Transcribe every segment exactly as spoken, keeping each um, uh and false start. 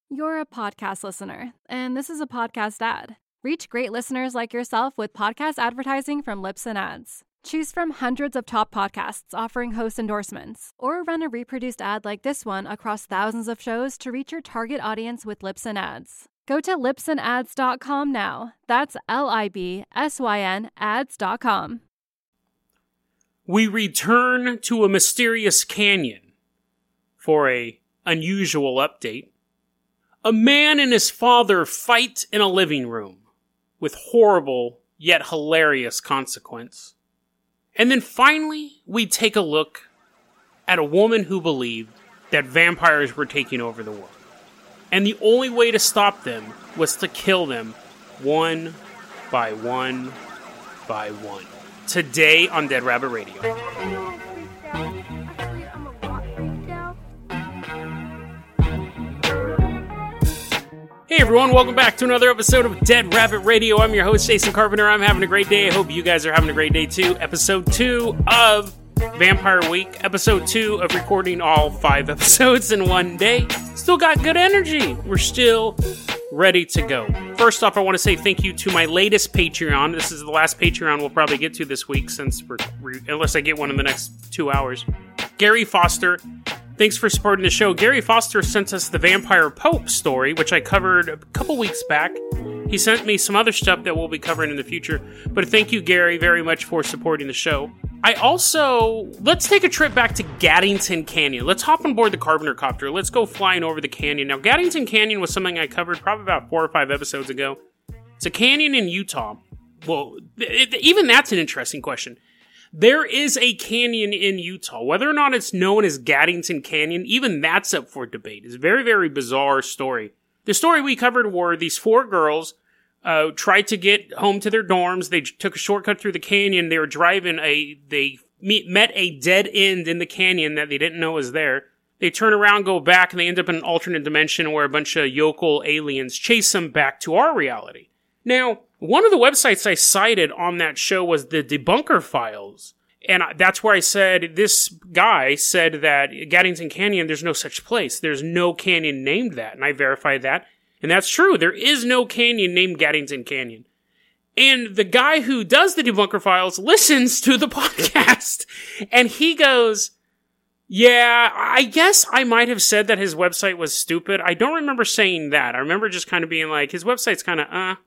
You're a podcast listener, and this is a podcast ad. Reach great listeners like yourself with podcast advertising from Libsyn Ads. Choose from hundreds of top podcasts offering host endorsements, or run a reproduced ad like this one across thousands of shows to reach your target audience with Libsyn Ads. Go to libsyn ads dot com now. That's L I B S Y N ads dot com. We return to a mysterious canyon for a unusual update. A man and his father fight in a living room with horrible yet hilarious consequence. And then finally, we take a look at a woman who believed that vampires were taking over the world. And the only way to stop them was to kill them one by one by one. Today on Dead Rabbit Radio. Hey everyone, welcome back to another episode of Dead Rabbit Radio. I'm your host, Jason Carpenter. I'm having a great day. I hope you guys are having a great day too. Episode two of Vampire Week. Episode two of recording all five episodes in one day. Still got good energy. We're still ready to go. First off, I want to say thank you to my latest Patreon. This is the last Patreon we'll probably get to this week, since we're, we're unless I get one in the next two hours. Gary Foster, thanks for supporting the show. Gary Foster sent us the Vampire Pope story, which I covered a couple weeks back. He sent me some other stuff that we'll be covering in the future. But thank you, Gary, very much for supporting the show. I also... Let's take a trip back to Gaddington Canyon. Let's hop on board the Carpenter Copter. Let's go flying over the canyon. Now, Gaddington Canyon was something I covered probably about four or five episodes ago. It's a canyon in Utah. Well, it, even that's an interesting question. There is a canyon in Utah. Whether or not it's known as Gaddington Canyon, even that's up for debate. It's a very, very bizarre story. The story we covered were these four girls uh, tried to get home to their dorms. They took a shortcut through the canyon. They were driving a, they meet, met a dead end in the canyon that they didn't know was there. They turn around, go back, and they end up in an alternate dimension where a bunch of yokel aliens chase them back to our reality. Now, one of the websites I cited on that show was the Debunker Files. And that's where I said, this guy said that Gaddington Canyon, there's no such place. There's no canyon named that. And I verified that. And that's true. There is no canyon named Gaddington Canyon. And the guy who does the Debunker Files listens to the podcast. And he goes, yeah, I guess I might have said that his website was stupid. I don't remember saying that. I remember just kind of being like, his website's kind of, uh.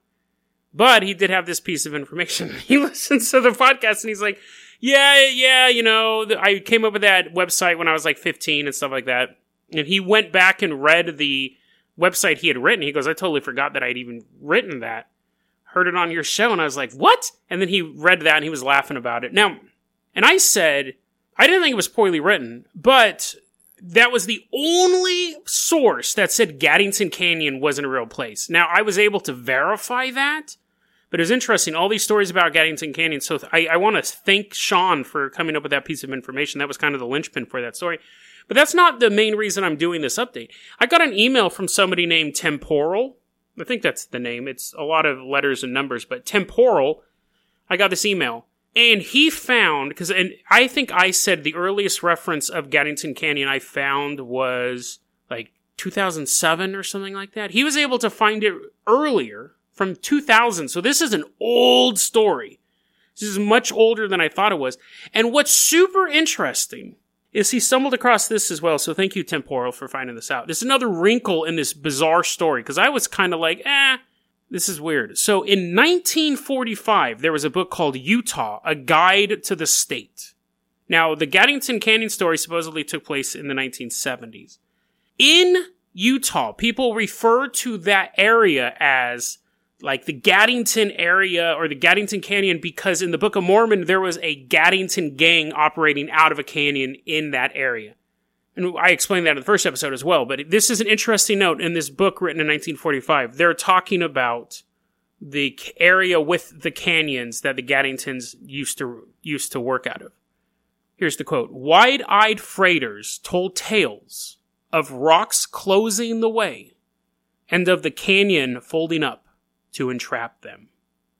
But he did have this piece of information. He listens to the podcast and he's like, yeah, yeah, you know, I came up with that website when I was like fifteen and stuff like that. And he went back and read the website he had written. He goes, I totally forgot that I'd even written that. Heard it on your show. And I was like, what? And then he read that and he was laughing about it. Now, and I said, I didn't think it was poorly written, but that was the only source that said Gaddington Canyon wasn't a real place. Now, I was able to verify that. But it was interesting, all these stories about Gaddington Canyon. So I, I want to thank Sean for coming up with that piece of information. That was kind of the linchpin for that story. But that's not the main reason I'm doing this update. I got an email from somebody named Temporal. I think that's the name. It's a lot of letters and numbers, but Temporal. I got this email. And he found, because and I think I said the earliest reference of Gaddington Canyon I found was like two thousand seven or something like that. He was able to find it earlier. From two thousand. So this is an old story. This is much older than I thought it was. And what's super interesting is he stumbled across this as well. So thank you, Temporal, for finding this out. There's another wrinkle in this bizarre story, because I was kind of like, eh, this is weird. So in nineteen forty-five, there was a book called Utah, A Guide to the State. Now, the Gaddington Canyon story supposedly took place in the nineteen seventies. In Utah, people refer to that area as like the Gaddington area or the Gaddington Canyon because in the Book of Mormon, there was a Gaddington gang operating out of a canyon in that area. And I explained that in the first episode as well, but this is an interesting note in this book written in nineteen forty-five. They're talking about the area with the canyons that the Gaddingtons used to, used to work out of. Here's the quote. Wide-eyed freighters told tales of rocks closing the way and of the canyon folding up to entrap them.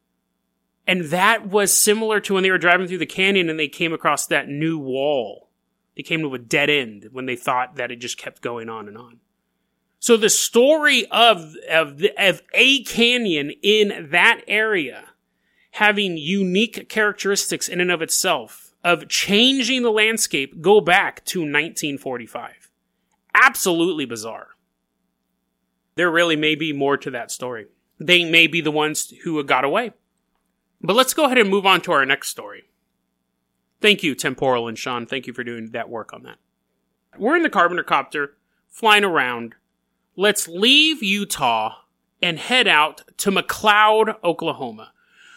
And that was similar to when they were driving through the canyon and they came across that new wall. They came to a dead end when they thought that it just kept going on and on. So the story of, of, the, of a canyon in that area having unique characteristics in and of itself, of changing the landscape, go back to nineteen forty-five. Absolutely bizarre. There really may be more to that story. They may be the ones who got away. But let's go ahead and move on to our next story. Thank you, Temporal and Sean. Thank you for doing that work on that. We're in the Carpenter Copter, flying around. Let's leave Utah and head out to McLeod, Oklahoma.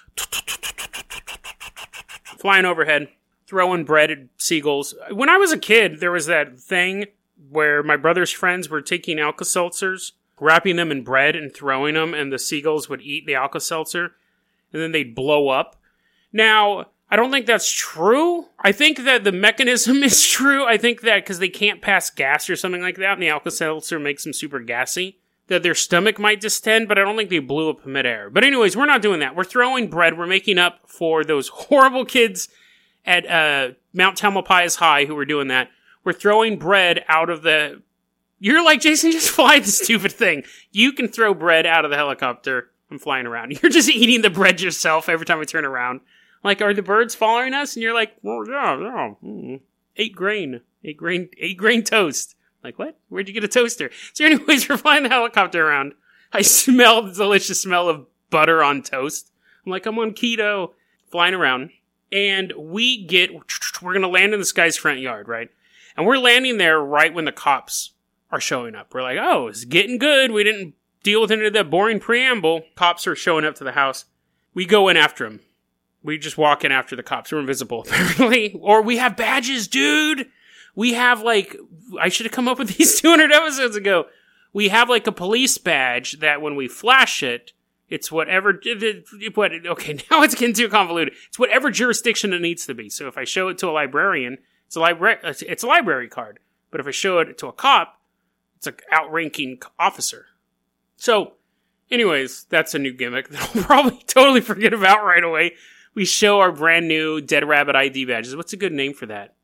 Flying overhead, throwing bread at seagulls. When I was a kid, there was that thing where my brother's friends were taking Alka-Seltzers, wrapping them in bread and throwing them, and the seagulls would eat the Alka-Seltzer, and then they'd blow up. Now, I don't think that's true. I think that the mechanism is true. I think that because they can't pass gas or something like that, and the Alka-Seltzer makes them super gassy, that their stomach might distend, but I don't think they blew up midair. But anyways, we're not doing that. We're throwing bread. We're making up for those horrible kids at uh, Mount Tamalpais High who were doing that. We're throwing bread out of the... You're like, Jason, just fly the stupid thing. You can throw bread out of the helicopter. I'm flying around. You're just eating the bread yourself every time we turn around. Like, are the birds following us? And you're like, well, yeah, yeah. Mm. Eight grain. Eight grain, eight grain toast. Like, what? Where'd you get a toaster? So anyways, we're flying the helicopter around. I smell the delicious smell of butter on toast. I'm like, I'm on keto. Flying around. And we get, we're going to land in this guy's front yard, right? And we're landing there right when the cops are showing up. We're like, oh, it's getting good. We didn't deal with any of that boring preamble. Cops are showing up to the house. We go in after them. We just walk in after the cops. We're invisible, apparently. Or we have badges, dude. We have, like, I should have come up with these two hundred episodes ago. We have, like, a police badge that when we flash it, it's whatever, what, okay, now it's getting too convoluted. It's whatever jurisdiction it needs to be. So if I show it to a librarian, it's a library, it's a library card. But if I show it to a cop, it's an outranking officer. So, anyways, that's a new gimmick that I'll probably totally forget about right away. We show our brand new Dead Rabbit I D badges. What's a good name for that?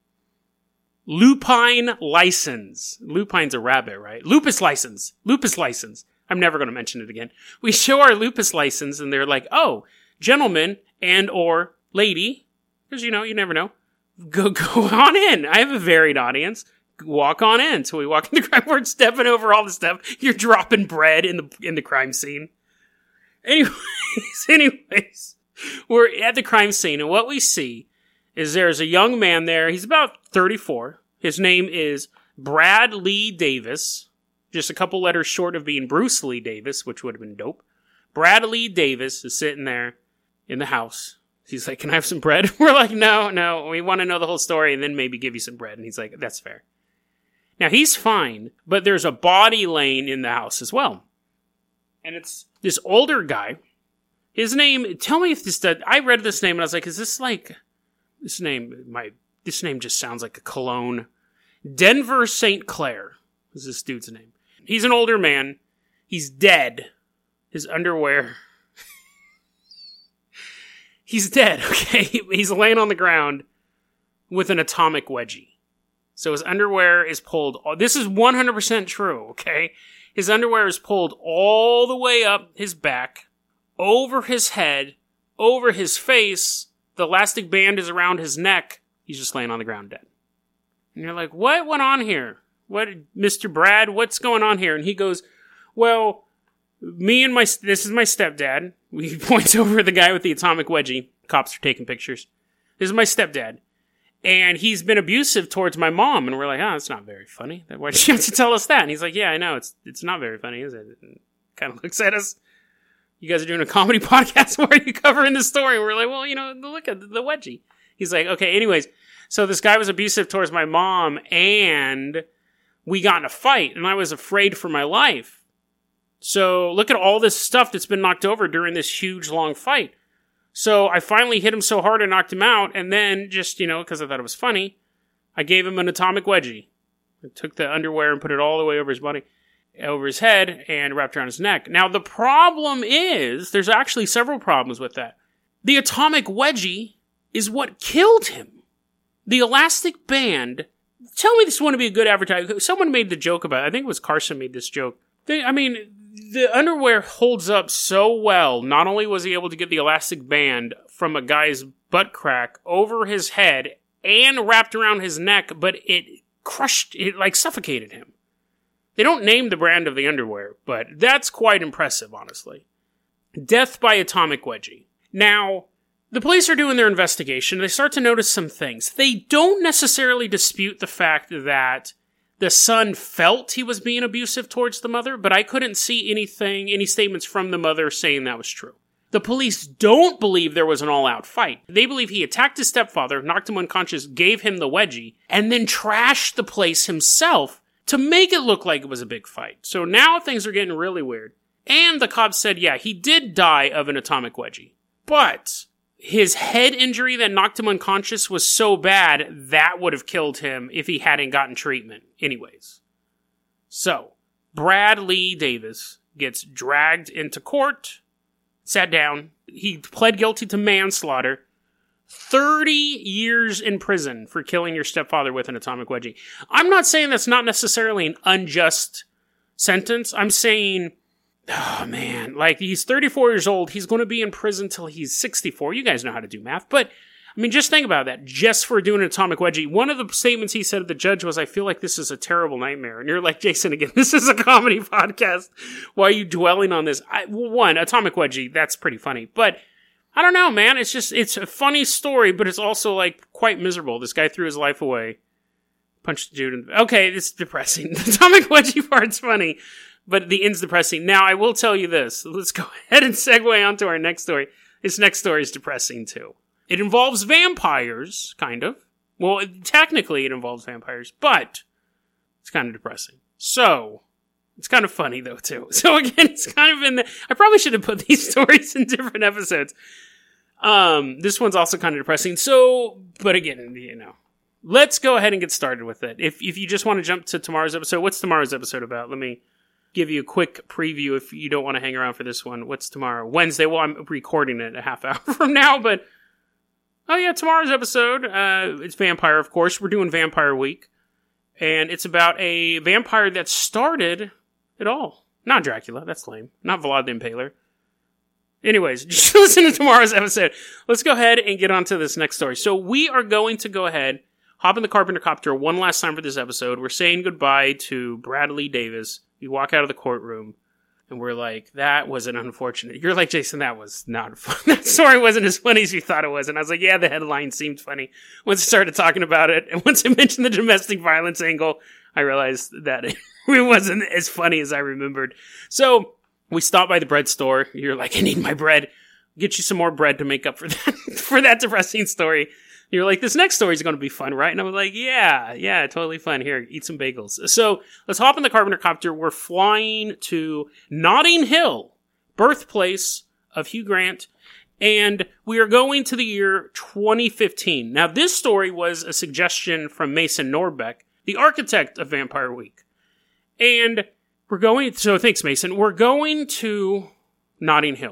Lupine license. Lupine's a rabbit, right? Lupus license. Lupus license. I'm never going to mention it again. We show our lupus license and they're like, oh, gentleman and or lady, because, you know, you never know. Go, go on in. I have a varied audience. Walk on in. So we walk in the crime. We're stepping over all the stuff. You're dropping bread in the, in the crime scene. Anyways, anyways. We're at the crime scene, and what we see is there's a young man there. He's about thirty-four. His name is Brad Lee Davis. Just a couple letters short of being Bruce Lee Davis, which would have been dope. Brad Lee Davis is sitting there in the house. He's like, can I have some bread? We're like, no, no. We want to know the whole story and then maybe give you some bread. And he's like, that's fair. Now, he's fine, but there's a body laying in the house as well. And it's this older guy. His name, tell me if this, does, I read this name and I was like, is this like, this name, my, this name just sounds like a cologne. Denver Saint Clair is this dude's name. He's an older man. He's dead. His underwear. He's dead, okay? He's laying on the ground with an atomic wedgie. So his underwear is pulled, this is one hundred percent true, okay? His underwear is pulled all the way up his back, over his head, over his face. The elastic band is around his neck. He's just laying on the ground dead. And you're like, what went on here? What, Mister Brad, what's going on here? And he goes, well, me and my, this is my stepdad. He points over the guy with the atomic wedgie. Cops are taking pictures. This is my stepdad. And he's been abusive towards my mom. And we're like, oh, that's not very funny. Why did you have to tell us that? And he's like, yeah, I know. It's it's not very funny, is it? And kind of looks at us. You guys are doing a comedy podcast. Why are you covering this story? And we're like, well, you know, look at the wedgie. He's like, okay, anyways. So this guy was abusive towards my mom, and we got in a fight, and I was afraid for my life. So look at all this stuff that's been knocked over during this huge, long fight. So I finally hit him so hard I knocked him out, and then just, you know, because I thought it was funny, I gave him an atomic wedgie. I took the underwear and put it all the way over his body, over his head, and wrapped around his neck. Now, the problem is, there's actually several problems with that. The atomic wedgie is what killed him. The elastic band, tell me this wouldn't be a good advertising. Someone made the joke about it. I think it was Carson made this joke. They, I mean, the underwear holds up so well. Not only was he able to get the elastic band from a guy's butt crack over his head and wrapped around his neck, but it crushed, it like suffocated him. They don't name the brand of the underwear, but that's quite impressive, honestly. Death by atomic wedgie. Now, the police are doing their investigation. They start to notice some things. They don't necessarily dispute the fact that the son felt he was being abusive towards the mother, but I couldn't see anything, any statements from the mother saying that was true. The police don't believe there was an all-out fight. They believe he attacked his stepfather, knocked him unconscious, gave him the wedgie, and then trashed the place himself to make it look like it was a big fight. So now things are getting really weird. And the cops said, yeah, he did die of an atomic wedgie. But his head injury that knocked him unconscious was so bad, that would have killed him if he hadn't gotten treatment anyways. So, Brad Lee Davis gets dragged into court, sat down. He pled guilty to manslaughter. thirty years in prison for killing your stepfather with an atomic wedgie. I'm not saying that's not necessarily an unjust sentence. I'm saying, oh man, like he's thirty-four years old. He's going to be in prison till he's sixty-four. You guys know how to do math. But, I mean, just think about that. Just for doing an atomic wedgie. One of the statements he said to the judge was, I feel like this is a terrible nightmare. And you're like, Jason, again, this is a comedy podcast. Why are you dwelling on this? I, well, one, atomic wedgie, that's pretty funny. But I don't know, man. It's just, it's a funny story, but it's also, like, quite miserable. This guy threw his life away. Punched the dude in the... Okay, it's depressing. The atomic wedgie part's funny, but the end's depressing. Now, I will tell you this. Let's go ahead and segue onto our next story. This next story is depressing, too. It involves vampires, kind of. Well, it, technically it involves vampires, but it's kind of depressing. So... It's kind of funny, though, too. So, again, it's kind of in the... I probably should have put these stories in different episodes. Um, this one's also kind of depressing. So, but again, you know, let's go ahead and get started with it. If if you just want to jump to tomorrow's episode, what's tomorrow's episode about? Let me give you a quick preview if you don't want to hang around for this one. What's tomorrow? Wednesday. Well, I'm recording it a half hour from now, but... Oh, yeah, tomorrow's episode. Uh, it's Vampire, of course. We're doing Vampire Week. And it's about a vampire that started... At all. Not Dracula, that's lame. Not Vlad the Impaler. Anyways, just listen to tomorrow's episode. Let's go ahead and get on to this next story. So we are going to go ahead, hop in the Carpenter Copter one last time for this episode. We're saying goodbye to Brad Lee Davis. We walk out of the courtroom, and we're like, that was an unfortunate... You're like, Jason, that was not fun. That story wasn't as funny as you thought it was. And I was like, yeah, the headline seemed funny. Once I started talking about it, and once I mentioned the domestic violence angle, I realized that it... It wasn't as funny as I remembered. So, we stopped by the bread store. You're like, I need my bread. Get you some more bread to make up for that, for that depressing story. You're like, this next story is going to be fun, right? And I was like, yeah, yeah, totally fun. Here, eat some bagels. So, let's hop in the Carpenter Copter. We're flying to Notting Hill, birthplace of Hugh Grant. And we are going to the year twenty fifteen. Now, this story was a suggestion from Mason Norbeck, the architect of Vampire Week. And we're going, so thanks, Mason. We're going to Notting Hill.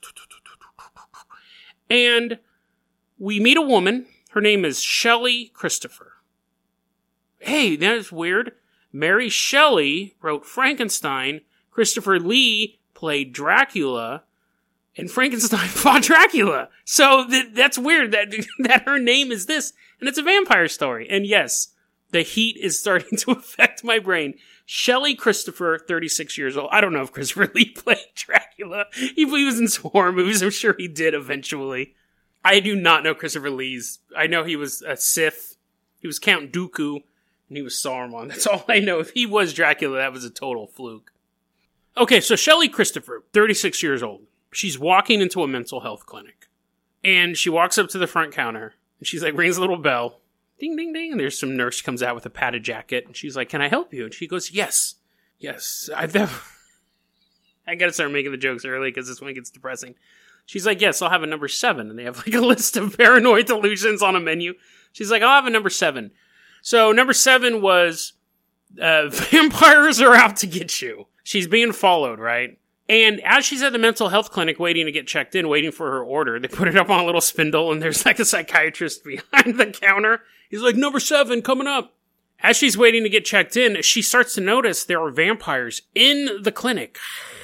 And we meet a woman. Her name is Shelley Christopher. Hey, that is weird. Mary Shelley wrote Frankenstein. Christopher Lee played Dracula. And Frankenstein fought Dracula. So th- that's weird that, that her name is this. And it's a vampire story. And yes, the heat is starting to affect my brain. Shelley Christopher, thirty-six years old. I don't know if Christopher Lee played Dracula. He, he was in some horror movies. I'm sure he did eventually. I do not know Christopher Lee's. I know he was a Sith. He was Count Dooku, and he was Saruman. That's all I know. If he was Dracula, that was a total fluke. Okay, so Shelley Christopher, thirty-six years old. She's walking into a mental health clinic. And she walks up to the front counter, and she's like, rings a little bell. Ding, ding, ding. And there's some nurse comes out with a padded jacket. And she's like, can I help you? And she goes, yes. Yes. I've never... I gotta start making the jokes early because this one gets depressing. She's like, yes, I'll have a number seven. And they have like a list of paranoid delusions on a menu. She's like, I'll have a number seven. So number seven was, uh, vampires are out to get you. She's being followed, right? And as she's at the mental health clinic waiting to get checked in, waiting for her order, they put it up on a little spindle and there's like a psychiatrist behind the counter. He's like, number seven, coming up. As she's waiting to get checked in, she starts to notice there are vampires in the clinic.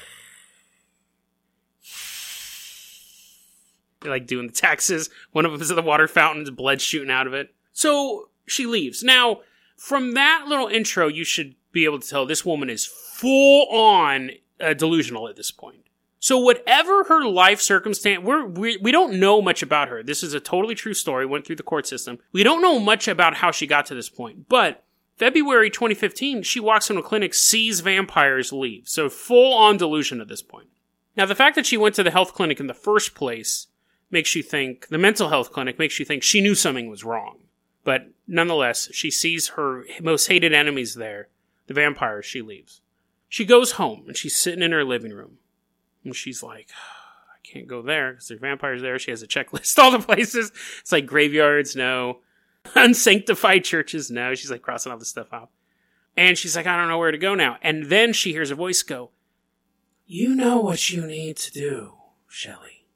They're like doing the taxes. One of them is at the water fountain, blood shooting out of it. So she leaves. Now, from that little intro, you should be able to tell this woman is full on uh, delusional at this point. So whatever her life circumstance, we're, we we don't know much about her. This is a totally true story, went through the court system. We don't know much about how she got to this point. But February twenty fifteen, she walks into a clinic, sees vampires, leave. So full on delusion at this point. Now the fact that she went to the health clinic in the first place makes you think, the mental health clinic makes you think she knew something was wrong. But nonetheless, she sees her most hated enemies there, the vampires, she leaves. She goes home and she's sitting in her living room. And she's like, I can't go there because there's vampires there. She has a checklist, all the places. It's like graveyards, no. Unsanctified churches, no. She's like crossing all this stuff out. And she's like, I don't know where to go now. And then she hears a voice go, you know what you need to do, Shelley.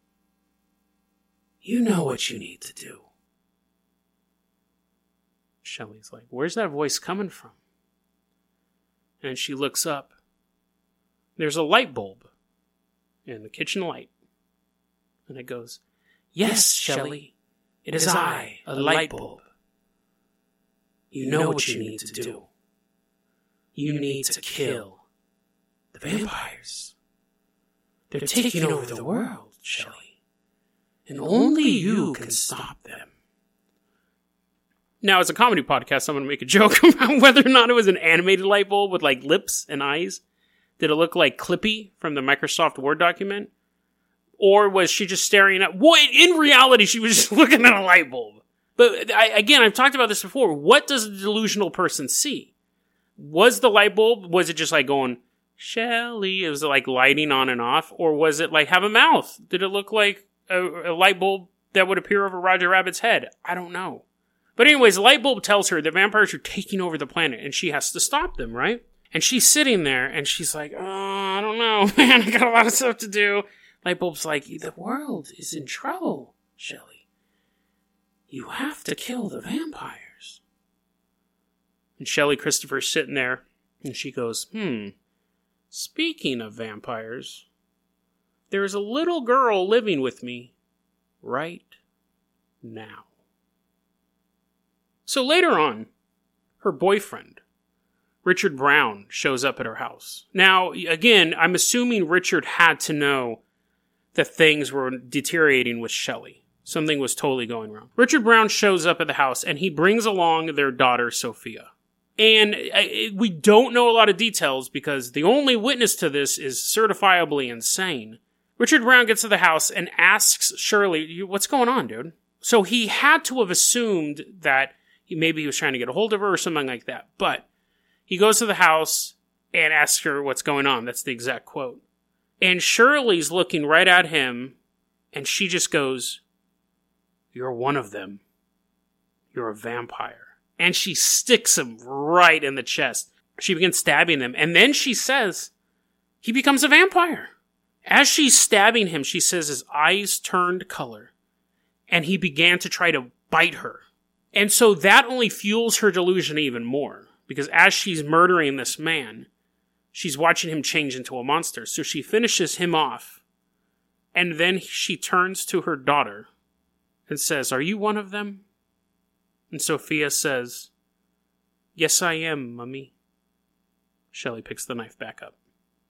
You know what you need to do. Shelley's like, where's that voice coming from? And she looks up. There's a light bulb in the kitchen light. And it goes, yes, Shelley, it is I, a light bulb. You know what you need to do. You need to kill the vampires. They're taking over the world, Shelley. And only you can stop them. Now, as a comedy podcast, I'm going to make a joke about whether or not it was an animated light bulb with like lips and eyes. Did it look like Clippy from the Microsoft Word document? Or was she just staring at... What? In reality, she was just looking at a light bulb. But I, again, I've talked about this before. What does a delusional person see? Was the light bulb... Was it just like going, Shelley? It was like lighting on and off? Or was it like have a mouth? Did it look like a, a light bulb that would appear over Roger Rabbit's head? I don't know. But anyways, the light bulb tells her that vampires are taking over the planet and she has to stop them, right? And she's sitting there, and she's like, oh, I don't know, man, I got a lot of stuff to do. Lightbulb's like, the world is in trouble, Shelley. You have to kill the vampires. And Shelley Christopher's sitting there, and she goes, hmm, speaking of vampires, there's a little girl living with me right now. So later on, her boyfriend, Richard Brown, shows up at her house. Now, again, I'm assuming Richard had to know that things were deteriorating with Shelley. Something was totally going wrong. Richard Brown shows up at the house, and he brings along their daughter, Sophia. And I, we don't know a lot of details because the only witness to this is certifiably insane. Richard Brown gets to the house and asks Shirley, what's going on, dude? So he had to have assumed that he, maybe he was trying to get a hold of her or something like that. But he goes to the house and asks her what's going on. That's the exact quote. And Shirley's looking right at him, and she just goes, you're one of them. You're a vampire. And she sticks him right in the chest. She begins stabbing him, and then she says, he becomes a vampire. As she's stabbing him, she says his eyes turned color, and he began to try to bite her. And so that only fuels her delusion even more. Because as she's murdering this man, she's watching him change into a monster. So she finishes him off. And then she turns to her daughter and says, are you one of them? And Sophia says, yes, I am, Mummy. Shelley picks the knife back up.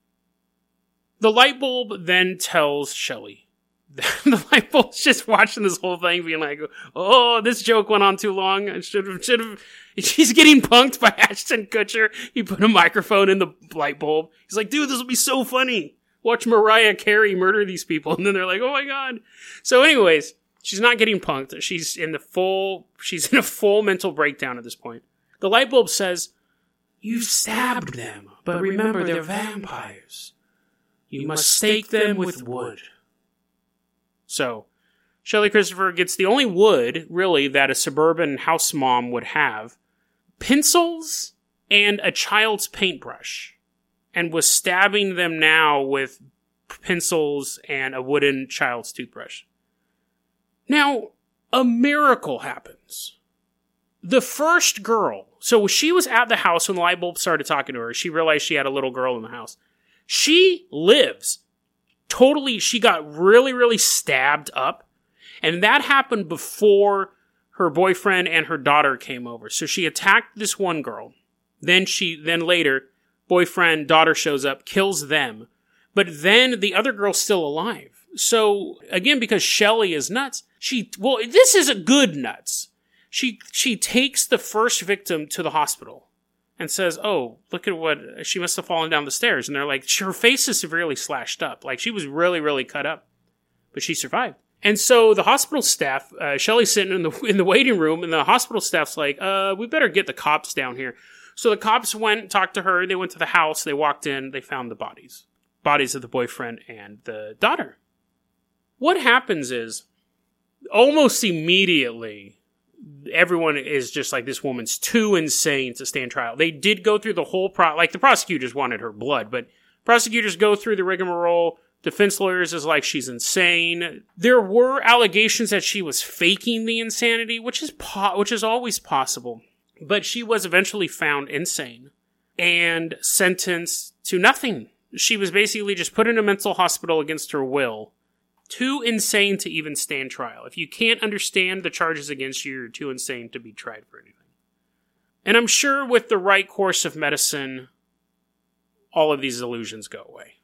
The light bulb then tells Shelley. The light bulb's just watching this whole thing being like, oh, this joke went on too long. I should have, should have. She's getting punked by Ashton Kutcher. He put a microphone in the light bulb. He's like, dude, this will be so funny. Watch Mariah Carey murder these people. And then they're like, oh my God. So anyways, she's not getting punked. She's in the full, she's in a full mental breakdown at this point. The light bulb says, you've stabbed them, but remember they're vampires. You must stake them with wood. So, Shelley Christopher gets the only wood, really, that a suburban house mom would have. Pencils and a child's paintbrush. And was stabbing them now with pencils and a wooden child's toothbrush. Now, a miracle happens. The first girl, so she was at the house when the light bulb started talking to her. She realized she had a little girl in the house. She lives. Totally, she got really, really stabbed up. And that happened before her boyfriend and her daughter came over. So she attacked this one girl. Then she, then later, boyfriend, daughter shows up, kills them. But then the other girl's still alive. So, again, because Shelley is nuts, she, well, this is a good nuts. She, she takes the first victim to the hospital and says, oh, look at what, she must have fallen down the stairs. And they're like, her face is severely slashed up. Like, she was really, really cut up. But she survived. And so the hospital staff, uh, Shelley's sitting in the, in the waiting room, and the hospital staff's like, uh, we better get the cops down here. So the cops went, talked to her, they went to the house, they walked in, they found the bodies. Bodies of the boyfriend and the daughter. What happens is, almost immediately, everyone is just like, this woman's too insane to stand trial. They did go through the whole pro, like the prosecutors wanted her blood, but prosecutors go through the rigmarole. Defense lawyers is like, she's insane. There were allegations that she was faking the insanity, which is po- which is always possible. But she was eventually found insane and sentenced to nothing. She was basically just put in a mental hospital against her will. Too insane to even stand trial. If you can't understand the charges against you, you're too insane to be tried for anything. And I'm sure with the right course of medicine, all of these illusions go away.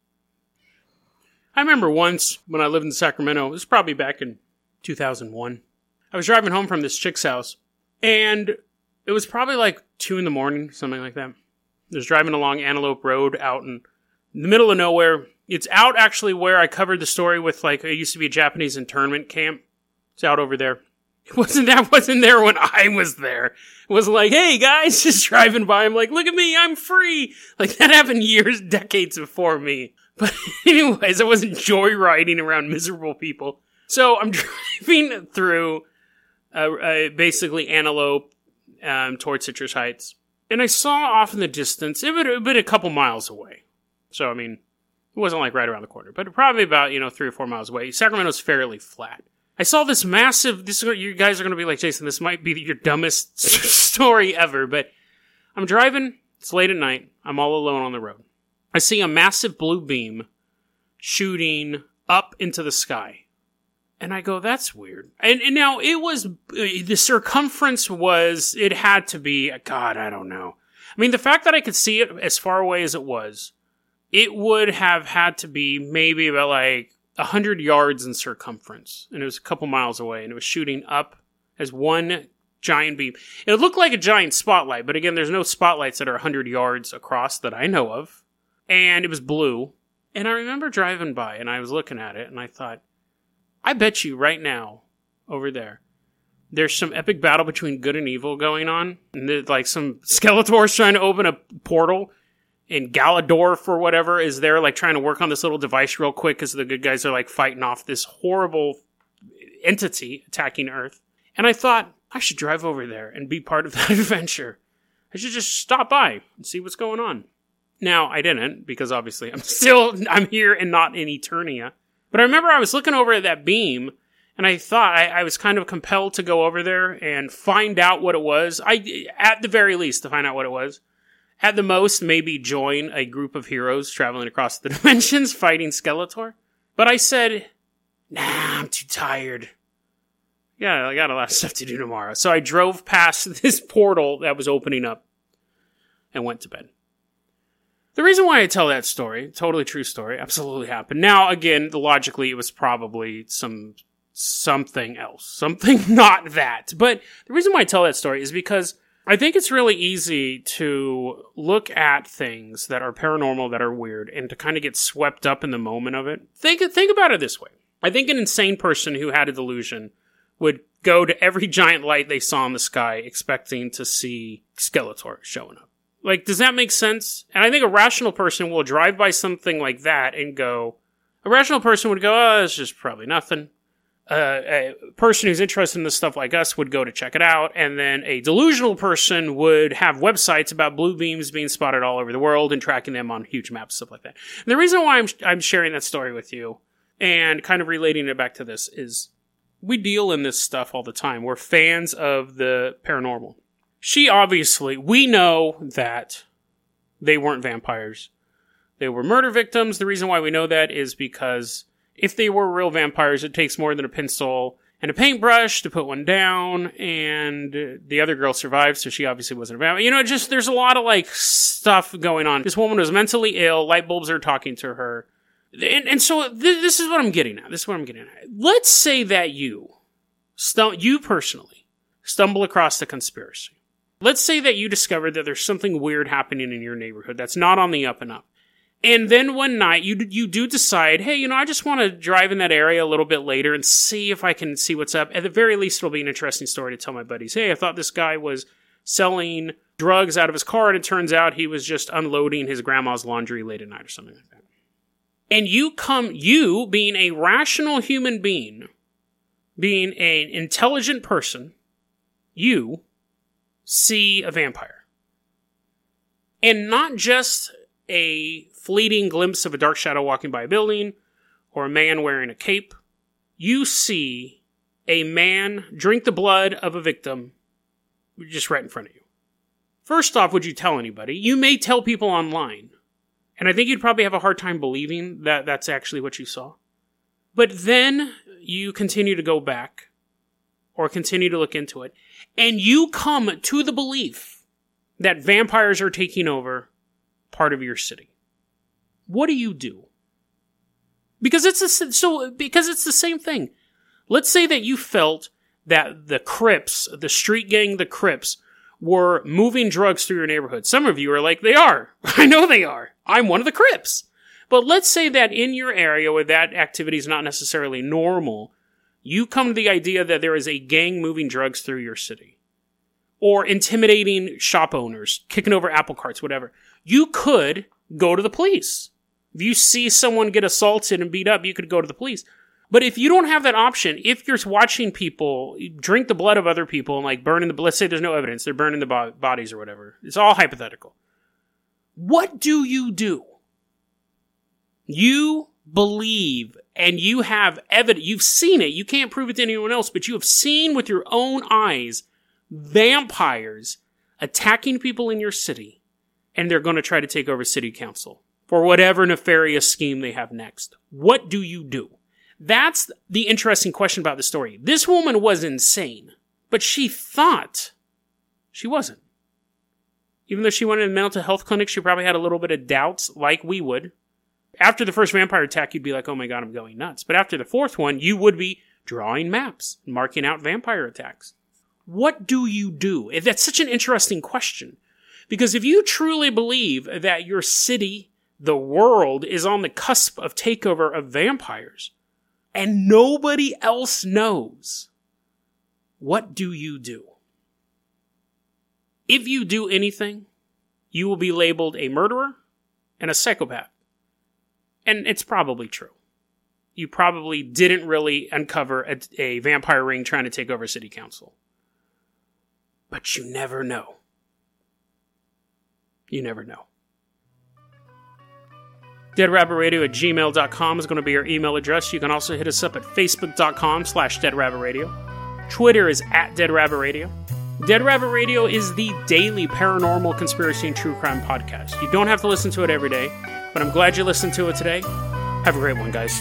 I remember once when I lived in Sacramento, it was probably back in two thousand one. I was driving home from this chick's house, and it was probably like two in the morning, something like that. I was driving along Antelope Road out in the middle of nowhere. It's out actually where I covered the story with, like, it used to be a Japanese internment camp. It's out over there. It wasn't, that wasn't there when I was there. It wasn't like, hey guys, just driving by. I'm like, look at me, I'm free. Like, that happened years, decades before me. But anyways, I wasn't joyriding around miserable people. So I'm driving through, uh, uh, basically Antelope, um, towards Citrus Heights. And I saw off in the distance, it would have been a couple miles away. So, I mean, it wasn't like right around the corner, but probably about, you know, three or four miles away. Sacramento's fairly flat. I saw this massive, this, you guys are going to be like, Jason, this might be your dumbest story ever, but I'm driving, it's late at night, I'm all alone on the road. I see a massive blue beam shooting up into the sky. And I go, that's weird. And, and now it was, the circumference was, it had to be, God, I don't know. I mean, the fact that I could see it as far away as it was, it would have had to be maybe about like a hundred yards in circumference. And it was a couple miles away, and it was shooting up as one giant beam. It looked like a giant spotlight, but again, there's no spotlights that are a hundred yards across that I know of. And it was blue. And I remember driving by, and I was looking at it, and I thought, I bet you right now, over there, there's some epic battle between good and evil going on. And there's like some Skeletor's trying to open a portal, and Galador or whatever is there like trying to work on this little device real quick because the good guys are like fighting off this horrible entity attacking Earth. And I thought, I should drive over there and be part of that adventure. I should just stop by and see what's going on. Now, I didn't, because obviously I'm still, I'm here and not in Eternia. But I remember I was looking over at that beam, and I thought I, I was kind of compelled to go over there and find out what it was. I, at the very least, to find out what it was. At the most, maybe join a group of heroes traveling across the dimensions fighting Skeletor. But I said, nah, I'm too tired. Yeah, I got a lot of stuff to do tomorrow. So I drove past this portal that was opening up and went to bed. The reason why I tell that story, totally true story, absolutely happened. Now, again, logically, it was probably some something else. Something not that. But the reason why I tell that story is because I think it's really easy to look at things that are paranormal, that are weird, and to kind of get swept up in the moment of it. Think, think about it this way. I think an insane person who had a delusion would go to every giant light they saw in the sky expecting to see Skeletor showing up. Like, does that make sense? And I think a rational person will drive by something like that and go, a rational person would go, oh, it's just probably nothing. Uh, a person who's interested in this stuff like us would go to check it out. And then a delusional person would have websites about blue beams being spotted all over the world and tracking them on huge maps, stuff like that. And the reason why I'm, I'm sharing that story with you and kind of relating it back to this is we deal in this stuff all the time. We're fans of the paranormal. She obviously, we know that they weren't vampires. They were murder victims. The reason why we know that is because if they were real vampires, it takes more than a pencil and a paintbrush to put one down, and the other girl survived, so she obviously wasn't a vampire. You know, just, there's a lot of, like, stuff going on. This woman was mentally ill, light bulbs are talking to her. And, and so, th- this is what I'm getting at. This is what I'm getting at. Let's say that you, stum- you personally, stumble across the conspiracy. Let's say that you discovered that there's something weird happening in your neighborhood that's not on the up and up. And then one night, you you do decide, hey, you know, I just want to drive in that area a little bit later and see if I can see what's up. At the very least, it'll be an interesting story to tell my buddies. Hey, I thought this guy was selling drugs out of his car, and it turns out he was just unloading his grandma's laundry late at night or something like that. And you come, you being a rational human being, being an intelligent person, you see a vampire. And not just a fleeting glimpse of a dark shadow walking by a building, or a man wearing a cape. You see a man drink the blood of a victim just right in front of you. First off, would you tell anybody? You may tell people online, and I think you'd probably have a hard time believing that that's actually what you saw. But then you continue to go back, or continue to look into it, and you come to the belief that vampires are taking over part of your city. What do you do? Because it's a, so because it's the same thing. Let's say that you felt that the Crips, the street gang, the Crips, were moving drugs through your neighborhood. Some of you are like, they are. I know they are. I'm one of the Crips. But let's say that in your area where that activity is not necessarily normal, you come to the idea that there is a gang moving drugs through your city. Or intimidating shop owners, kicking over apple carts, whatever. You could go to the police. If you see someone get assaulted and beat up, you could go to the police. But if you don't have that option, if you're watching people drink the blood of other people and like burning the, let's say there's no evidence, they're burning the bo- bodies or whatever. It's all hypothetical. What do you do? You believe and you have evidence. You've seen it. You can't prove it to anyone else, but you have seen with your own eyes vampires attacking people in your city, and they're going to try to take over city council for whatever nefarious scheme they have next. What do you do? That's the interesting question about the story. This woman was insane, but she thought she wasn't. Even though she went in a mental health clinic, she probably had a little bit of doubts, like we would. After the first vampire attack, you'd be like, oh my god, I'm going nuts. But after the fourth one, you would be drawing maps, marking out vampire attacks. What do you do? That's such an interesting question. Because if you truly believe that your city, the world, is on the cusp of takeover of vampires, and nobody else knows, what do you do? If you do anything, you will be labeled a murderer and a psychopath. And it's probably true. You probably didn't really uncover a, a vampire ring trying to take over city council. But you never know. You never know. dead rabbit radio at gmail dot com is going to be our email address. You can also hit us up at facebook.com slash deadrabbitradio. Twitter is at deadrabbitradio. Dead Rabbit Radio is the daily paranormal conspiracy and true crime podcast. You don't have to listen to it every day, but I'm glad you listened to it today. Have a great one, guys.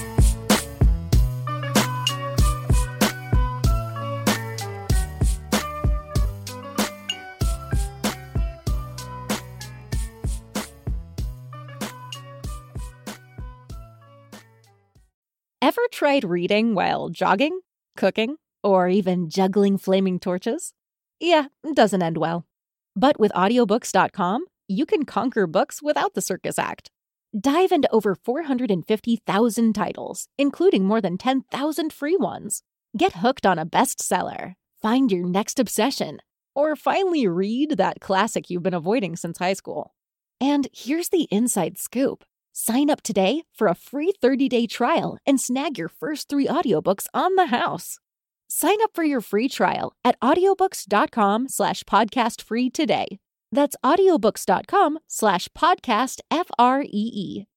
Ever tried reading while jogging, cooking, or even juggling flaming torches? Yeah, it doesn't end well. But with audiobooks dot com, you can conquer books without the circus act. Dive into over four hundred fifty thousand titles, including more than ten thousand free ones. Get hooked on a bestseller, find your next obsession, or finally read that classic you've been avoiding since high school. And here's the inside scoop. Sign up today for a free thirty-day trial and snag your first three audiobooks on the house. Sign up for your free trial at audiobooks.com slash podcast free today. That's audiobooks.com slash podcast F R E E.